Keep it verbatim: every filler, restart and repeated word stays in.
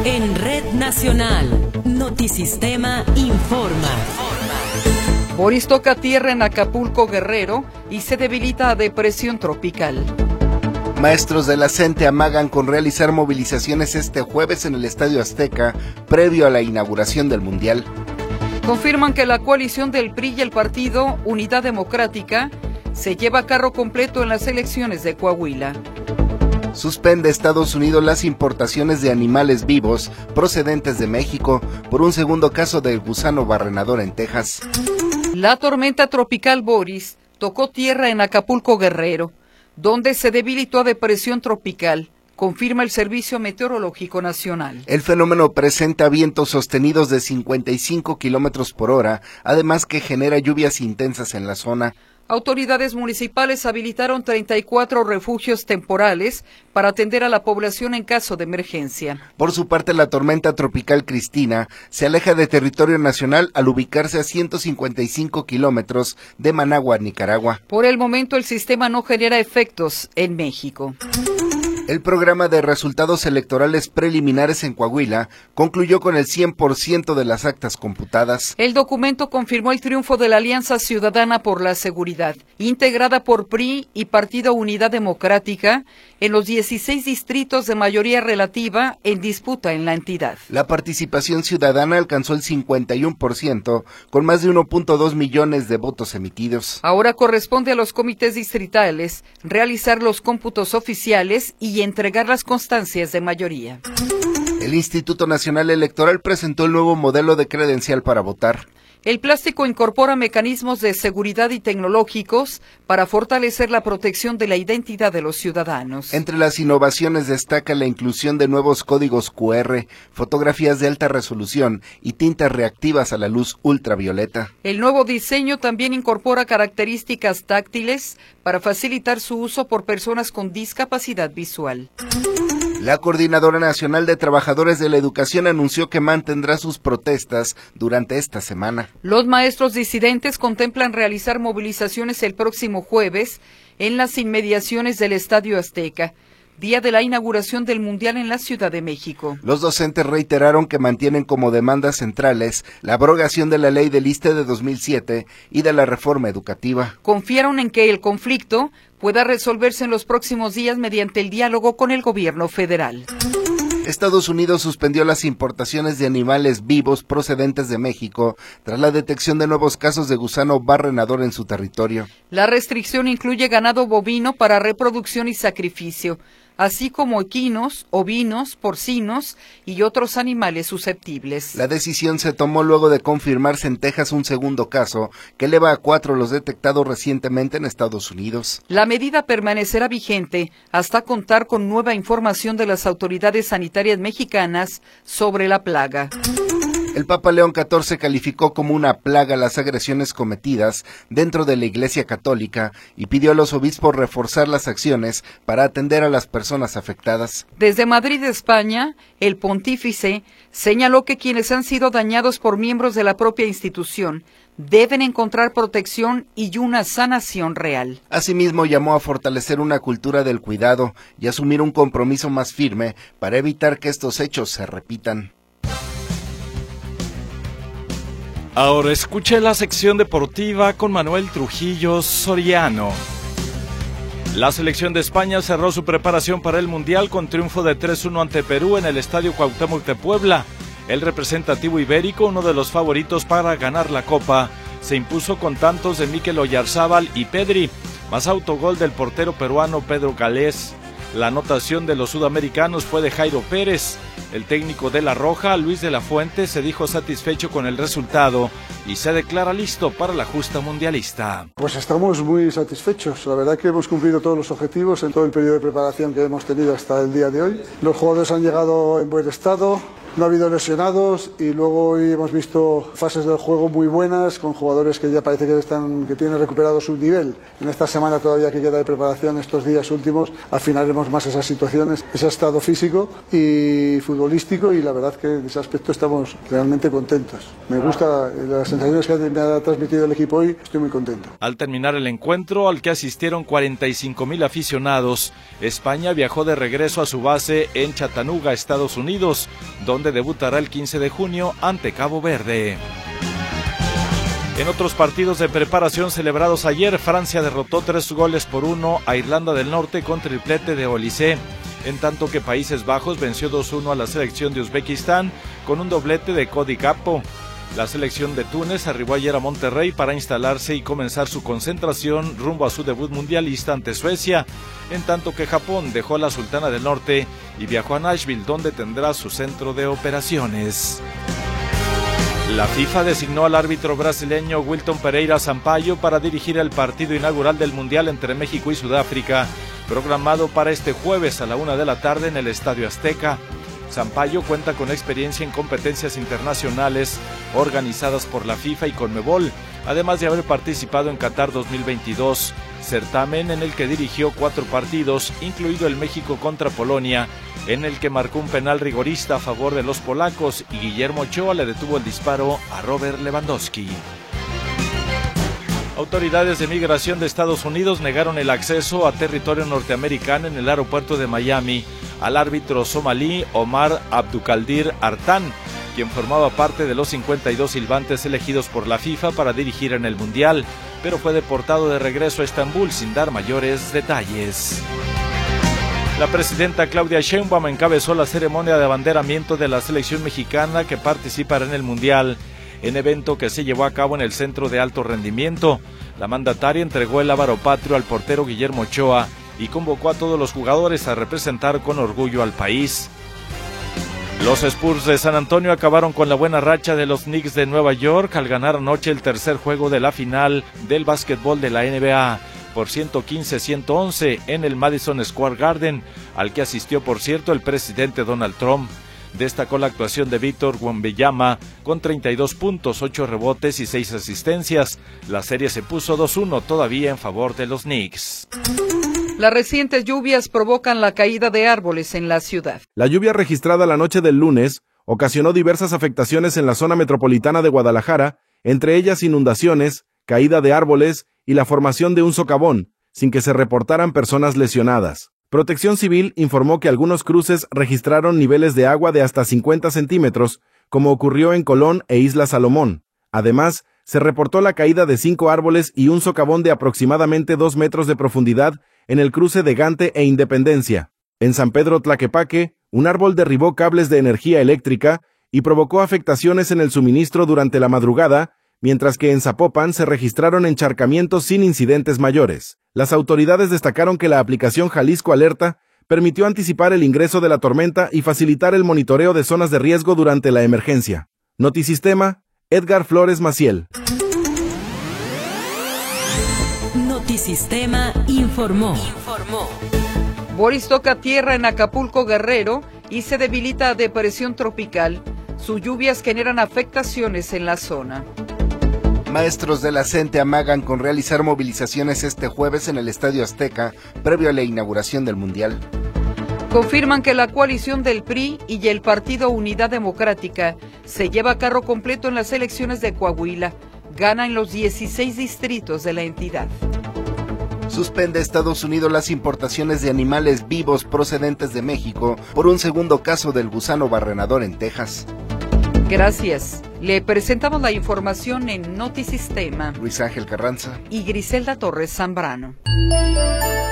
En Red Nacional, Notisistema informa. Boris toca tierra en Acapulco, Guerrero, y se debilita a depresión tropical. Maestros de la CENTE amagan con realizar movilizaciones este jueves en el Estadio Azteca, previo a la inauguración del Mundial. Confirman que la coalición del P R I y el partido Unidad Democrática se lleva carro completo en las elecciones de Coahuila. Suspende Estados Unidos las importaciones de animales vivos procedentes de México por un segundo caso del gusano barrenador en Texas. La tormenta tropical Boris tocó tierra en Acapulco, Guerrero, donde se debilitó a depresión tropical, confirma el Servicio Meteorológico Nacional. El fenómeno presenta vientos sostenidos de cincuenta y cinco kilómetros por hora, además que genera lluvias intensas en la zona. Autoridades municipales habilitaron treinta y cuatro refugios temporales para atender a la población en caso de emergencia. Por su parte, la tormenta tropical Cristina se aleja de territorio nacional al ubicarse a ciento cincuenta y cinco kilómetros de Managua, Nicaragua. Por el momento, el sistema no genera efectos en México. El programa de resultados electorales preliminares en Coahuila concluyó con el cien por ciento de las actas computadas. El documento confirmó el triunfo de la Alianza Ciudadana por la Seguridad, integrada por P R I y Partido Unidad Democrática, en los dieciséis distritos de mayoría relativa en disputa en la entidad. La participación ciudadana alcanzó el cincuenta y uno por ciento, con más de uno punto dos millones de votos emitidos. Ahora corresponde a los comités distritales realizar los cómputos oficiales y y entregar las constancias de mayoría. El Instituto Nacional Electoral presentó el nuevo modelo de credencial para votar. El plástico incorpora mecanismos de seguridad y tecnológicos para fortalecer la protección de la identidad de los ciudadanos. Entre las innovaciones destaca la inclusión de nuevos códigos cu erre, fotografías de alta resolución y tintas reactivas a la luz ultravioleta. El nuevo diseño también incorpora características táctiles para facilitar su uso por personas con discapacidad visual. La Coordinadora Nacional de Trabajadores de la Educación anunció que mantendrá sus protestas durante esta semana. Los maestros disidentes contemplan realizar movilizaciones el próximo jueves en las inmediaciones del Estadio Azteca, día de la inauguración del Mundial en la Ciudad de México. Los docentes reiteraron que mantienen como demandas centrales la abrogación de la ley del I S S S T E de dos mil siete y de la reforma educativa. Confiaron en que el conflicto pueda resolverse en los próximos días mediante el diálogo con el gobierno federal. Estados Unidos suspendió las importaciones de animales vivos procedentes de México tras la detección de nuevos casos de gusano barrenador en su territorio. La restricción incluye ganado bovino para reproducción y sacrificio, así como equinos, ovinos, porcinos y otros animales susceptibles. La decisión se tomó luego de confirmarse en Texas un segundo caso, que eleva a cuatro los detectados recientemente en Estados Unidos. La medida permanecerá vigente hasta contar con nueva información de las autoridades sanitarias mexicanas sobre la plaga. El Papa León catorce calificó como una plaga las agresiones cometidas dentro de la Iglesia Católica y pidió a los obispos reforzar las acciones para atender a las personas afectadas. Desde Madrid, España, el pontífice señaló que quienes han sido dañados por miembros de la propia institución deben encontrar protección y una sanación real. Asimismo, llamó a fortalecer una cultura del cuidado y asumir un compromiso más firme para evitar que estos hechos se repitan. Ahora escuche la sección deportiva con Manuel Trujillo Soriano. La selección de España cerró su preparación para el Mundial con triunfo de tres uno ante Perú en el Estadio Cuauhtémoc de Puebla. El representativo ibérico, uno de los favoritos para ganar la Copa, se impuso con tantos de Mikel Oyarzábal y Pedri, más autogol del portero peruano Pedro Galés. La anotación de los sudamericanos fue de Jairo Pérez. El técnico de La Roja, Luis de la Fuente, se dijo satisfecho con el resultado y se declara listo para la justa mundialista. Pues estamos muy satisfechos. La verdad que hemos cumplido todos los objetivos en todo el periodo de preparación que hemos tenido hasta el día de hoy. Los jugadores han llegado en buen estado. no ha habido lesionados y luego hoy hemos visto fases del juego muy buenas con jugadores que ya parece que están que tienen recuperado su nivel. En esta semana todavía que queda de preparación, estos días últimos, afinaremos más esas situaciones, ese estado físico y futbolístico, y la verdad que en ese aspecto estamos realmente contentos. Me gusta las sensaciones que me ha transmitido el equipo hoy, estoy muy contento. Al terminar el encuentro, al que asistieron cuarenta y cinco mil aficionados, España viajó de regreso a su base en Chattanooga, Estados Unidos, donde debutará el quince de junio ante Cabo Verde. En otros partidos de preparación celebrados ayer, Francia derrotó tres goles por uno a Irlanda del Norte con triplete de Olise, en tanto que Países Bajos venció dos uno a la selección de Uzbekistán con un doblete de Cody Gakpo. La selección de Túnez arribó ayer a Monterrey para instalarse y comenzar su concentración rumbo a su debut mundialista ante Suecia, en tanto que Japón dejó a la Sultana del Norte y viajó a Nashville, donde tendrá su centro de operaciones. La FIFA designó al árbitro brasileño Wilton Pereira Sampaio para dirigir el partido inaugural del Mundial entre México y Sudáfrica, programado para este jueves a la una de la tarde en el Estadio Azteca. Sampaio cuenta con experiencia en competencias internacionales organizadas por la FIFA y Conmebol, además de haber participado en Qatar dos mil veintidós, certamen en el que dirigió cuatro partidos, incluido el México contra Polonia, en el que marcó un penal rigorista a favor de los polacos y Guillermo Ochoa le detuvo el disparo a Robert Lewandowski. Autoridades de migración de Estados Unidos negaron el acceso a territorio norteamericano en el aeropuerto de Miami al árbitro somalí Omar Abdulkadir Artan, quien formaba parte de los cincuenta y dos silbantes elegidos por la FIFA para dirigir en el Mundial, pero fue deportado de regreso a Estambul sin dar mayores detalles. La presidenta Claudia Sheinbaum encabezó la ceremonia de abanderamiento de la selección mexicana que participará en el Mundial, en evento que se llevó a cabo en el Centro de Alto Rendimiento. La mandataria entregó el lábaro patrio al portero Guillermo Ochoa y convocó a todos los jugadores a representar con orgullo al país. Los Spurs de San Antonio acabaron con la buena racha de los Knicks de Nueva York al ganar anoche el tercer juego de la final del básquetbol de la N B A por ciento quince a ciento once en el Madison Square Garden, al que asistió, por cierto, el presidente Donald Trump. Destacó la actuación de Víctor Wembanyama con treinta y dos puntos, ocho rebotes y seis asistencias. La serie se puso dos uno todavía en favor de los Knicks. Las recientes lluvias provocan la caída de árboles en la ciudad. La lluvia registrada la noche del lunes ocasionó diversas afectaciones en la zona metropolitana de Guadalajara, entre ellas inundaciones, caída de árboles y la formación de un socavón, sin que se reportaran personas lesionadas. Protección Civil informó que algunos cruces registraron niveles de agua de hasta cincuenta centímetros, como ocurrió en Colón e Isla Salomón. Además, se reportó la caída de cinco árboles y un socavón de aproximadamente dos metros de profundidad en el cruce de Gante e Independencia. En San Pedro Tlaquepaque, un árbol derribó cables de energía eléctrica y provocó afectaciones en el suministro durante la madrugada, mientras que en Zapopan se registraron encharcamientos sin incidentes mayores. Las autoridades destacaron que la aplicación Jalisco Alerta permitió anticipar el ingreso de la tormenta y facilitar el monitoreo de zonas de riesgo durante la emergencia. Notisistema, Edgar Flores Maciel. Notisistema informó. Informó. Boris toca tierra en Acapulco, Guerrero, y se debilita a depresión tropical. Sus lluvias generan afectaciones en la zona. Maestros de la CENTE amagan con realizar movilizaciones este jueves en el Estadio Azteca, previo a la inauguración del Mundial. Confirman que la coalición del P R I y el Partido Unidad Democrática se lleva a carro completo en las elecciones de Coahuila. Gana en los dieciséis distritos de la entidad. Suspende Estados Unidos las importaciones de animales vivos procedentes de México por un segundo caso del gusano barrenador en Texas. Gracias. Le presentamos la información en Notisistema. Luis Ángel Carranza y Griselda Torres Zambrano.